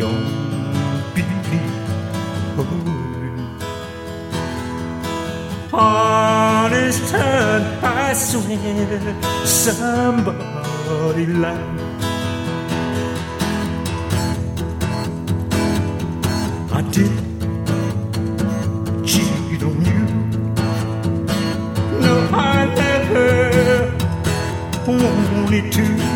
don't believe a word. Honest turn, I swear, somebody lied. I did cheat on you. No, I never wanted to.